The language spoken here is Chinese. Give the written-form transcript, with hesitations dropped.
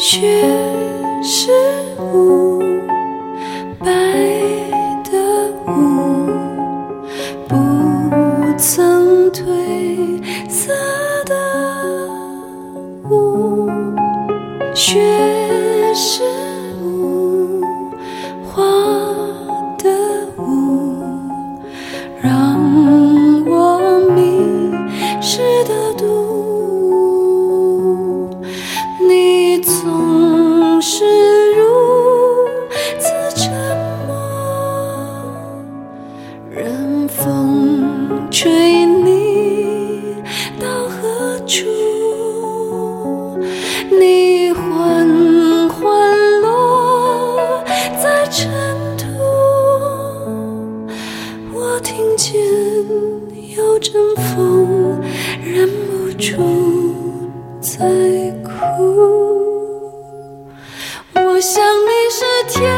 雪是雾，白的雾，不曾褪色的雾。雪是雾，花的雾，让我迷失的度。你总是如此沉默，任风吹你到何处，你缓缓落在尘土，我听见有阵风忍不住在哭。我想你是天